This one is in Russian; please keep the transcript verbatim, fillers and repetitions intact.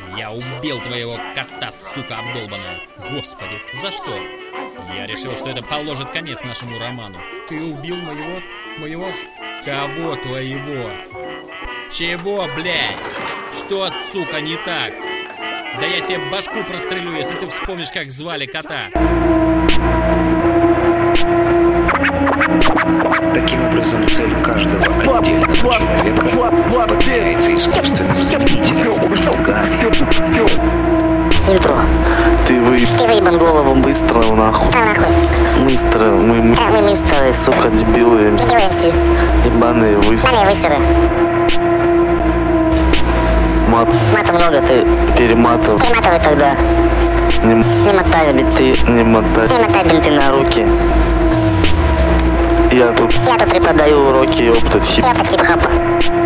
Я убил твоего кота, сука обдолбанная. Господи, за что? Я решил, что это положит конец нашему роману. Ты убил моего... моего... Кого твоего? Чего, блядь? Что, сука, не так? Да я себе башку прострелю, если ты вспомнишь, как звали кота. Таким образом, цель каждого отдельного человека подчиняется искусственным заменителям, лгами. Интро. Ты вы... Ты выебан голову. Быстро нахуй. Да нахуй. Быстро. Мы, мы... Да, мы мистеры. Сука, дебилы. Дебилы МС. Ебаные высеры. Ебаные высеры. Мат. Мата много, ты Перематывай. перематывай тогда. Не, Не мотай бинты. не мотай. Не мотай бинты на руки. Я тут Я тут преподаю даю уроки опыта хип. опыт хип-хопа.